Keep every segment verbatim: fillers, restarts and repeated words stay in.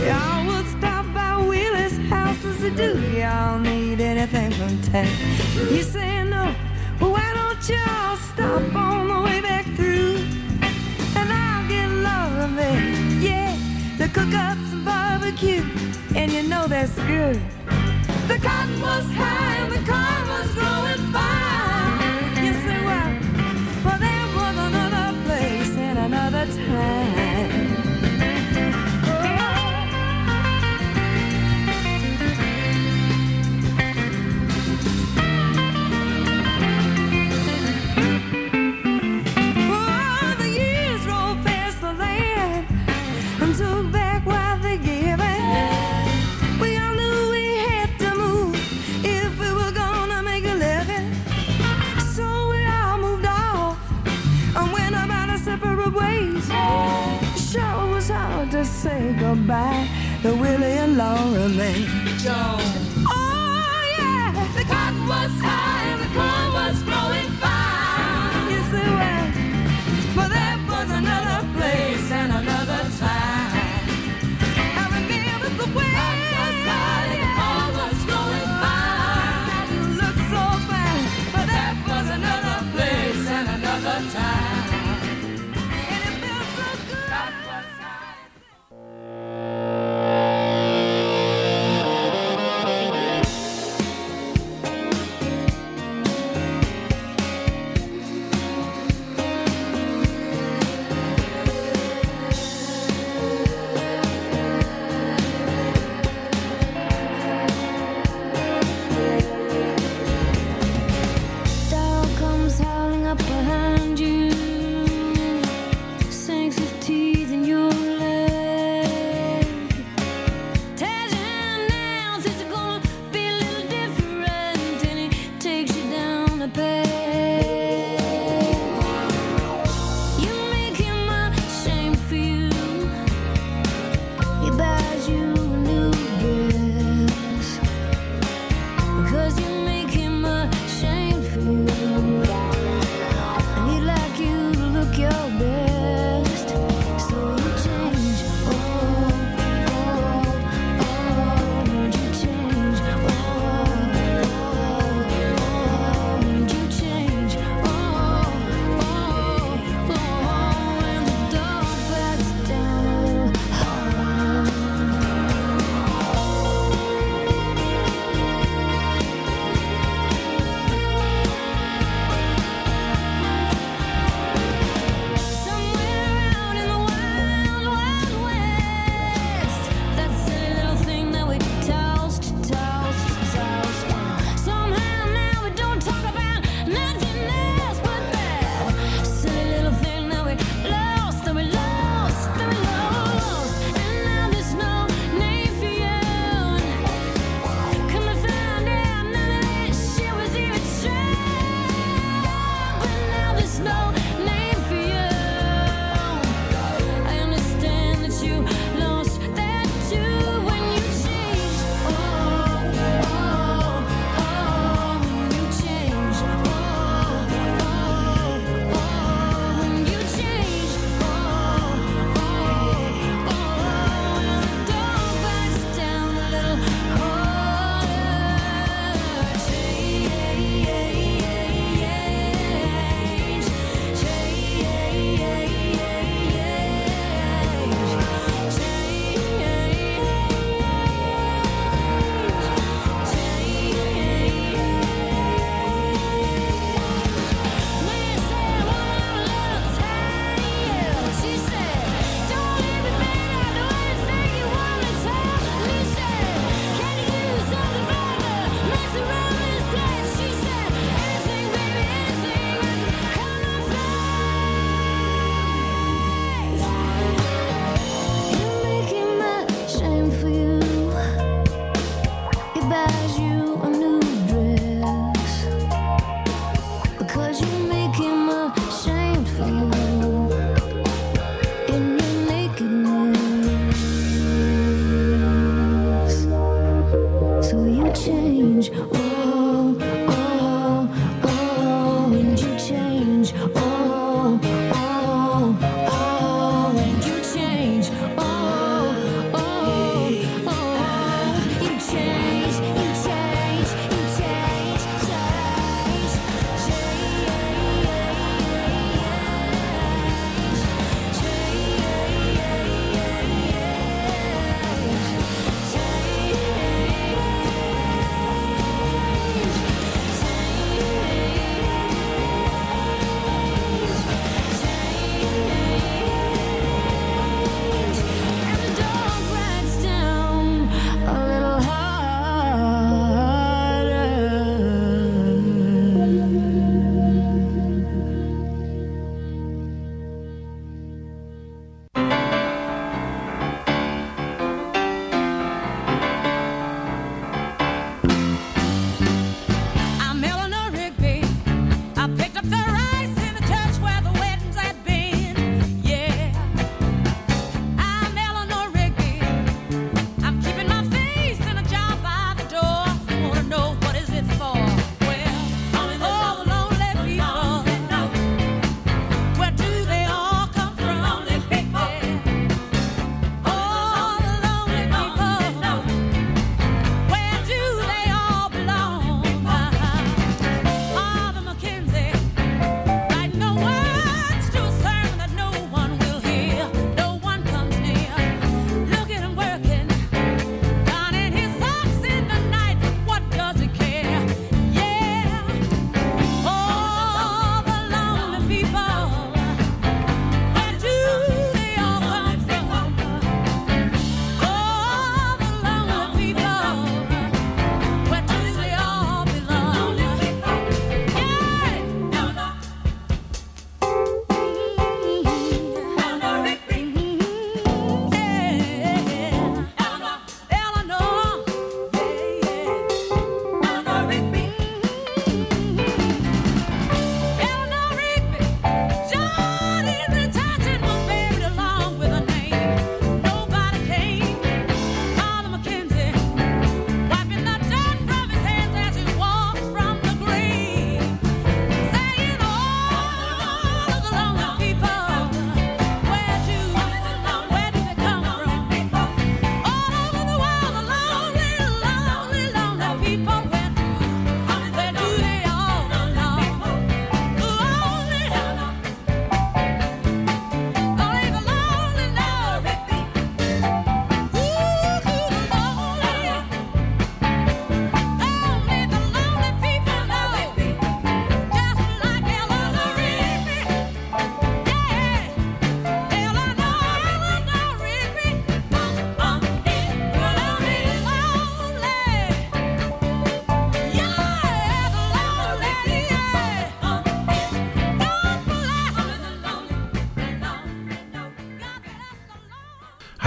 Y'all would stop by Willie's house as they do. Y'all need anything from town. You say no, well why don't y'all stop on the way back through? And I'll get loving, yeah. They cook up some barbecue, and you know that's good. The cotton was high and the corn was growing fine. You say, well, well there was another place and another time. Oh, the years rolled past the land and took back what they gave it. We all knew we had to move if we were gonna make a living. So we all moved off and went about our separate ways. Sure was hard to say goodbye to Willie and Laura Mae Jones. Oh yeah, the cotton was high and the corn was growing fine. You say, well, but that was another place and another time. I remember the way the corn was growing fine. You look so fine, but that was another place and another time. And it felt so good. That was dog comes howling up behind you, sinks his teeth in your leg, tells you now things are gonna be a little different, and he takes you down the peg. You make him ashamed for you, he buys you a new dress, because you make him ashamed for you, and he'd like you to look your best. So you change, oh, oh, oh, won't you change, oh, oh, oh, won't you change, oh, oh, oh, when the dog backs down a little hard.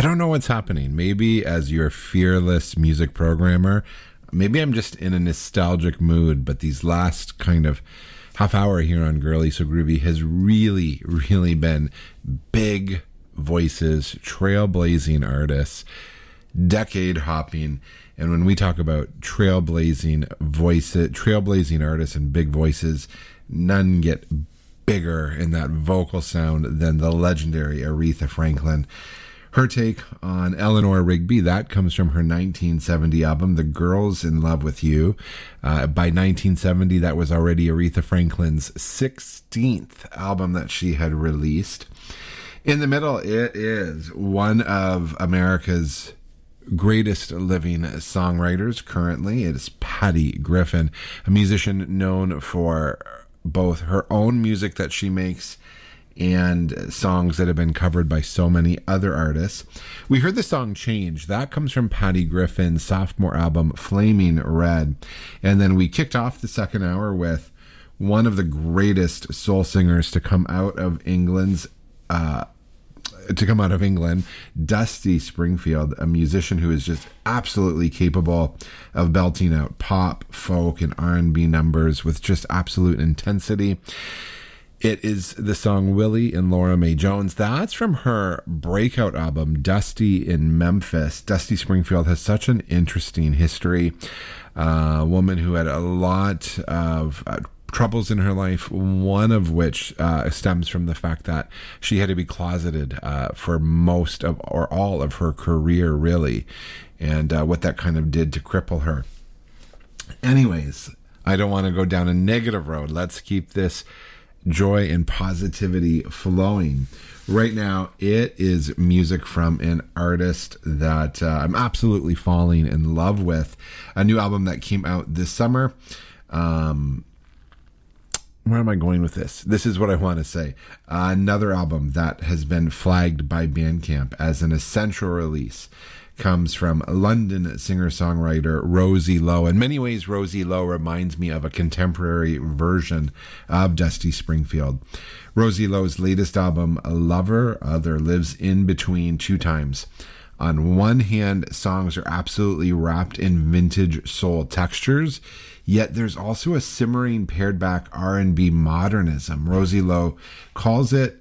don't know what's happening. Maybe as your fearless music programmer, maybe I'm just in a nostalgic mood, but these last kind of half hour here on Girly So Groovy has really, really been big voices, trailblazing artists, decade hopping. And when we talk about trailblazing voices, trailblazing artists and big voices, none get bigger in that vocal sound than the legendary Aretha Franklin. Her take on Eleanor Rigby, that comes from her nineteen seventy album, The Girls in Love with You. Uh, by nineteen seventy, that was already Aretha Franklin's sixteenth album that she had released. In the middle, it is one of America's greatest living songwriters currently. It is Patty Griffin, a musician known for both her own music that she makes and songs that have been covered by so many other artists. We heard the song Change. That comes from Patty Griffin's sophomore album, Flaming Red. And then we kicked off the second hour with one of the greatest soul singers to come out of England's uh, to come out of England, Dusty Springfield, a musician who is just absolutely capable of belting out pop, folk, and R and B numbers with just absolute intensity. It is the song Willie and Laura Mae Jones. That's from her breakout album, Dusty in Memphis. Dusty Springfield has such an interesting history. Uh, a woman who had a lot of uh, troubles in her life, one of which uh, stems from the fact that she had to be closeted uh, for most of, or all of her career, really, and uh, what that kind of did to cripple her. Anyways, I don't want to go down a negative road. Let's keep this joy and positivity flowing. Right now, it is music from an artist that uh, I'm absolutely falling in love with. A new album that came out this summer. Um, where am I going with this? This is what I want to say. Uh, another album that has been flagged by Bandcamp as an essential release comes from London singer-songwriter Rosie Lowe. In many ways, Rosie Lowe reminds me of a contemporary version of Dusty Springfield. Rosie Lowe's latest album, Lover, Other, lives in between two times. On one hand, songs are absolutely wrapped in vintage soul textures, yet there's also a simmering pared-back R and B modernism. Rosie Lowe calls it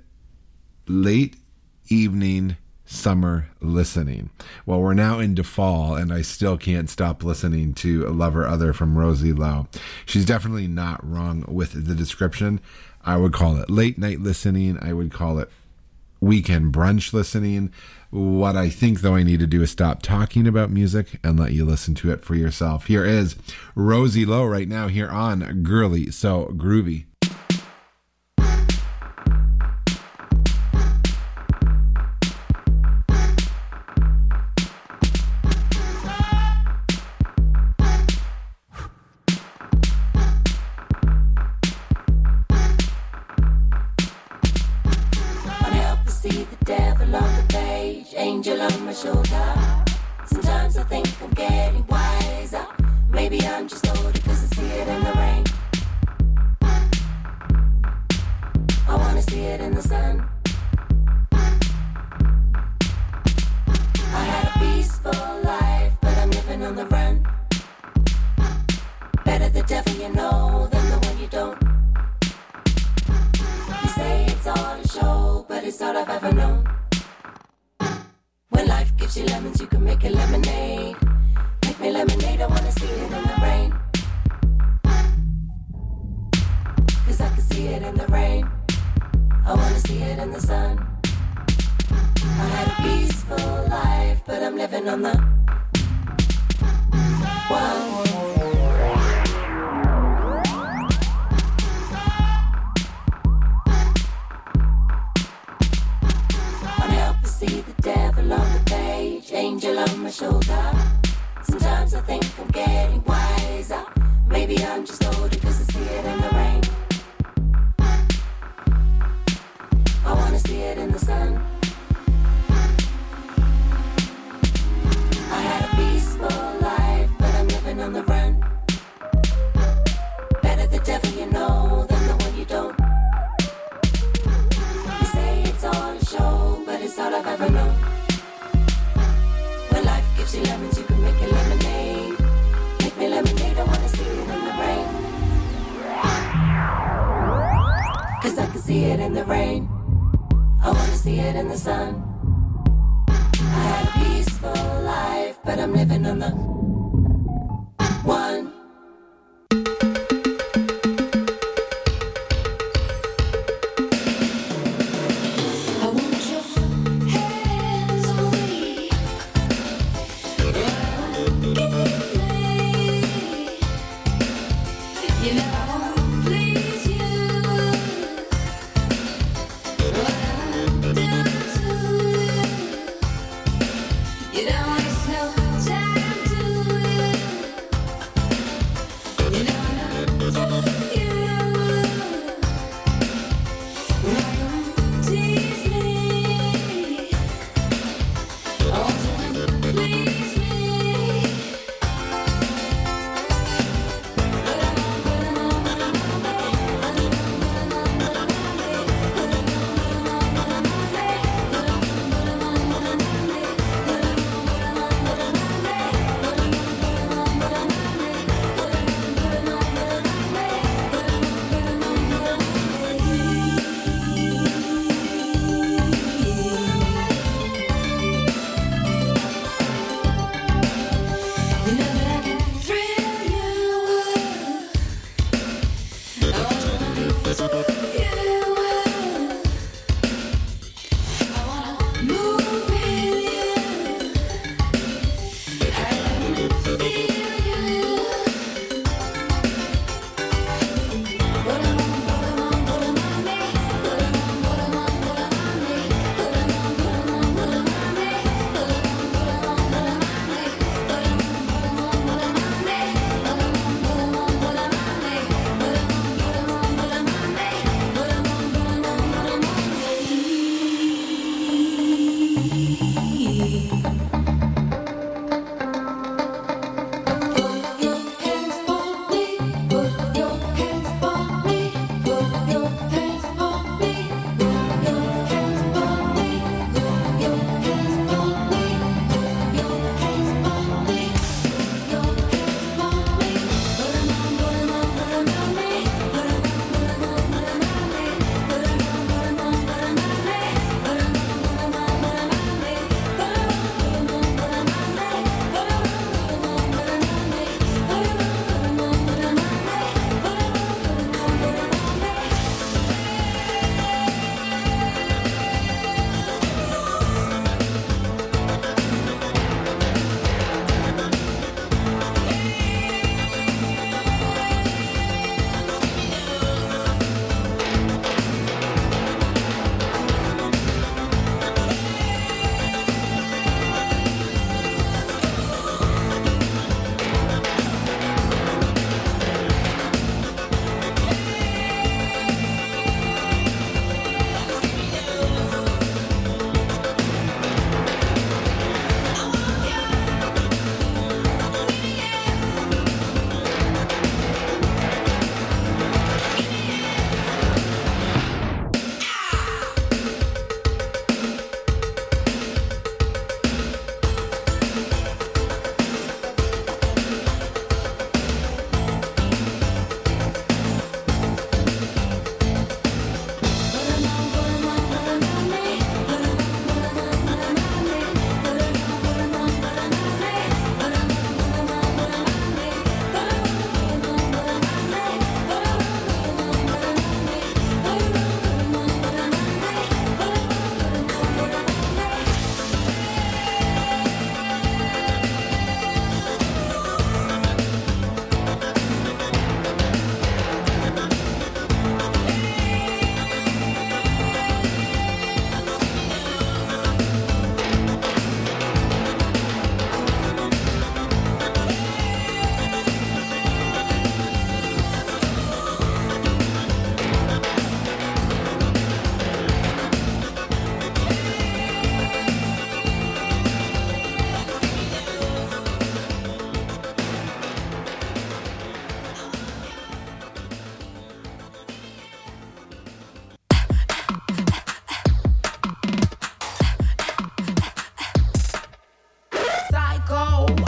late evening summer listening. Well, we're now into fall, and I still can't stop listening to Lover Other from Rosie Lowe. She's definitely not wrong with the description. I would call it late night listening. I would call it weekend brunch listening. What I think, though, I need to do is stop talking about music and let you listen to it for yourself. Here is Rosie Lowe right now here on Girly So Groovy. Sometimes I think I'm getting wiser. Maybe I'm just older because I see it in the rain. I wanna see it in the sun. I had a peaceful life, but I'm living on the run. Better the devil you know than the one you don't. You say it's all a show, but it's all I've ever known. When life gives you lemons, you can make a lemonade. Make me lemonade, I wanna see it in the rain. Cause I can see it in the rain. I wanna see it in the sun. I had a peaceful life, but I'm living on the one. See the devil on the page, angel on my shoulder. Sometimes I think I'm getting wiser. Maybe I'm just older cause I see it in the rain. I wanna see it in the sun. I had a peaceful life, but I'm living on the run. Better the devil you know than the one you don't. You say it's all a show, but it's all I've ever known. you lemons, you can make it lemonade. Make me lemonade, I wanna see it in the rain. Cause I can see it in the rain. I wanna see it in the sun. I had a peaceful life, but I'm living on the one. I want your hands on me. Give me. You know I won't please you. What I do to you. You don't waste no time to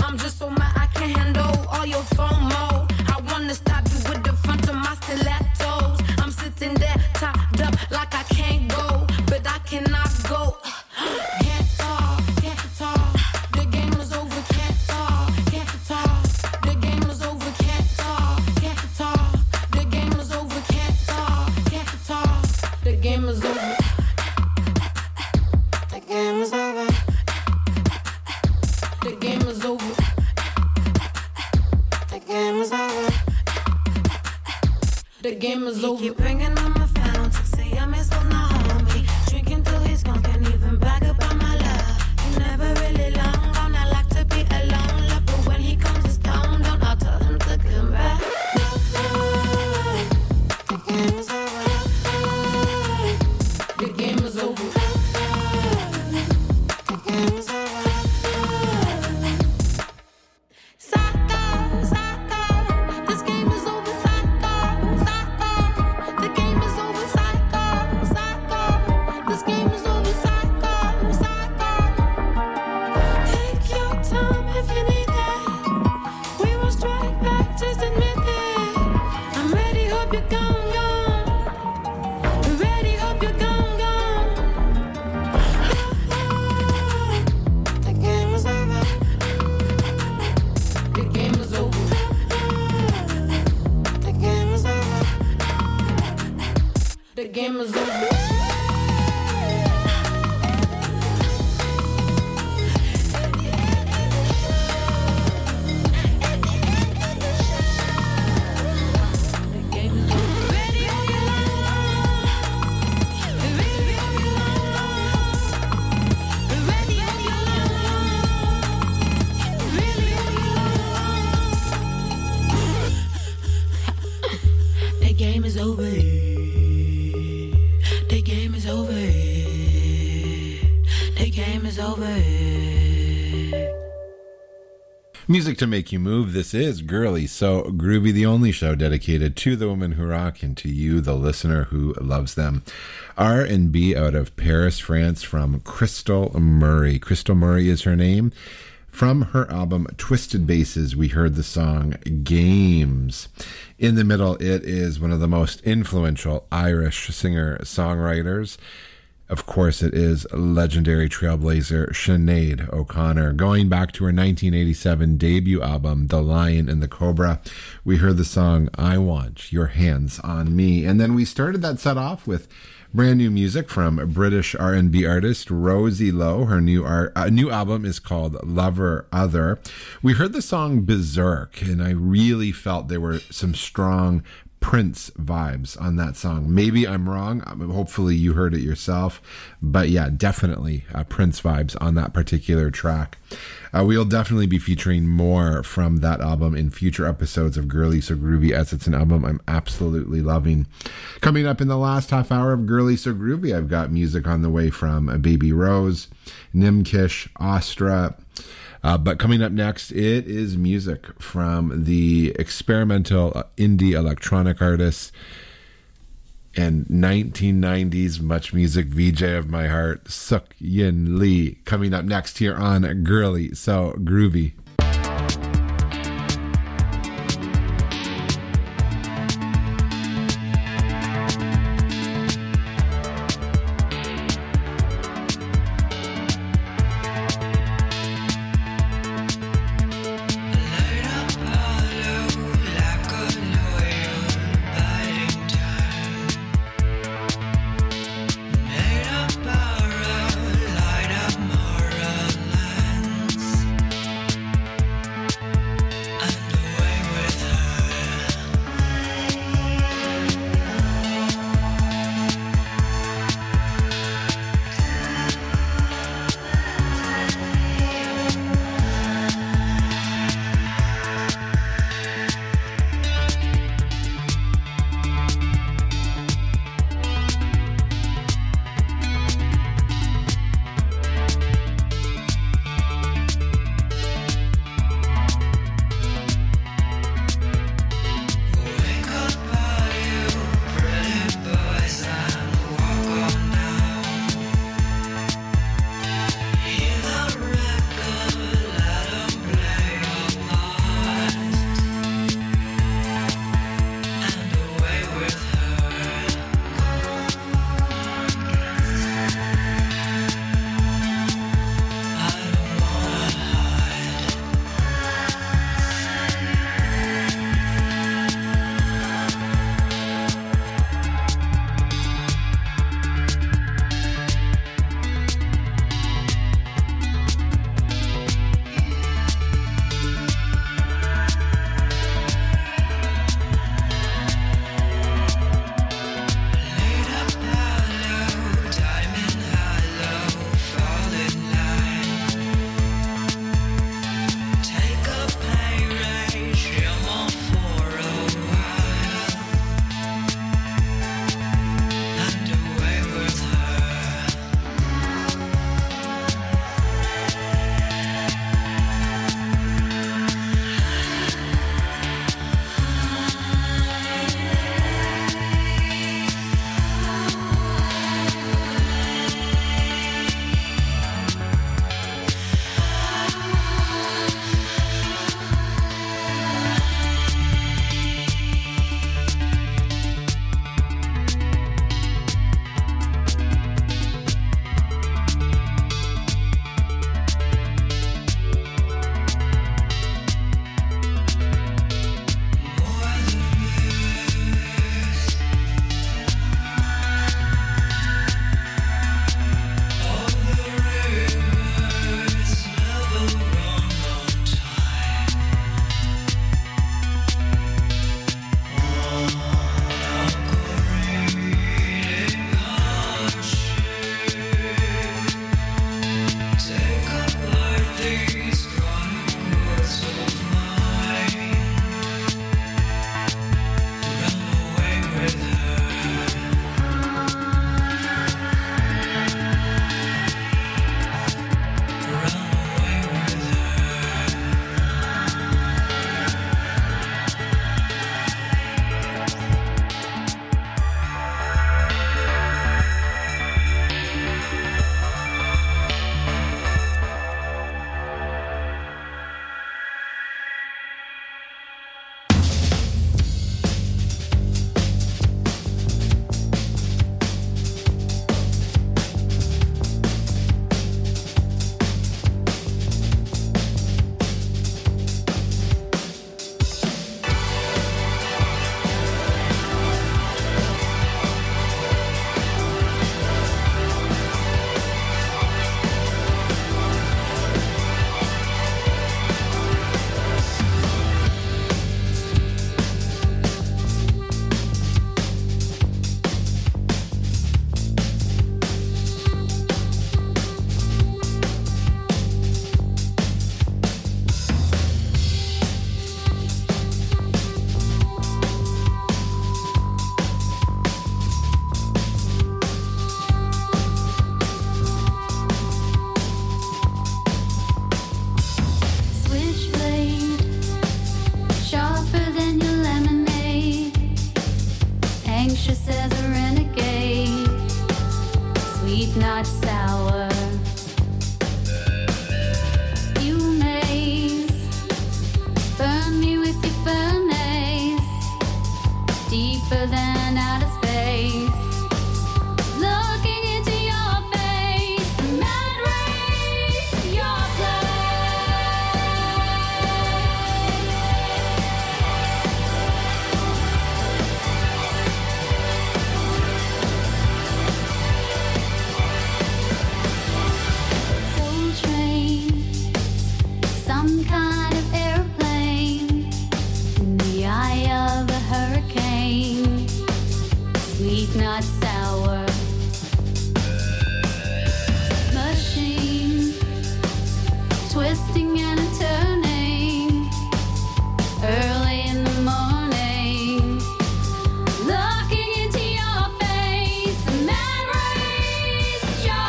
I'm just so mad I can't handle all your FOMO. I wanna stop you with the front of my stilettos. I'm sitting there topped up like I can't go, but I cannot go. Can't talk, can't talk. The game is over. Can't talk, can't talk. The game is over. Can't talk, can't talk. The game is over. Can't talk, can't talk. The game is over. The game is over. The game is over. The game is over. The game is over. He keep bringing on my phone to say I miss on the homie. Drinking till he's gone, can't even brag about my love. He never really long gone, I like to be alone. Love, but when he comes to stone down, I'll tell him to come back. The game is over. The game is over. The game is over. Psycho, psycho. This game is over. Psycho, psycho. The game is over. Psycho, psycho. This game is over. Psycho, psycho. Take your time if you need it. We will strike back, just admit it. I'm ready, hope you're gone, gone. Ready, hope you're gone, gone. The game is over. The game is over. The game is over. The game is over. The game is over. Ready, hope you're gone. Ready, hope you're gone. Ready, hope you're gone. Really hope you're gone. The game is over. The game is over. The game is over. Music to make you move. This is Girly So Groovy, the only show dedicated to the women who rock and to you, the listener who loves them. R and B out of Paris, France, from Crystal Murray. Crystal Murray is her name. From her album Twisted Bases, we heard the song Games. In the middle, it is one of the most influential Irish singer-songwriters. Of course, it is legendary trailblazer Sinead O'Connor. Going back to her nineteen eighty-seven debut album, The Lion and the Cobra, we heard the song I Want Your Hands on Me. And then we started that set off with brand new music from British R and B artist Rosie Lowe. Her new art, uh, new album is called Lover Other. We heard the song Berserk, and I really felt there were some strong Prince vibes on that song. Maybe I'm wrong. Hopefully you heard it yourself. But yeah, definitely uh, Prince vibes on that particular track. Uh, we'll definitely be featuring more from that album in future episodes of Girly So Groovy, as it's an album I'm absolutely loving. Coming up in the last half hour of Girly So Groovy, I've got music on the way from Baby Rose, Nimkish, Astra. Uh, but coming up next, it is music from the experimental uh, indie electronic artist and nineteen nineties much music V J of my heart, Suk Yin Lee. Coming up next here on Girly So Groovy. Light up moral lands. some kind of airplane in the eye of a hurricane. Sweet, not sour. Machine twisting and a turning early in the morning, looking into your face. The memories that your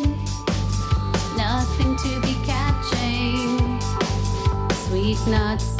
not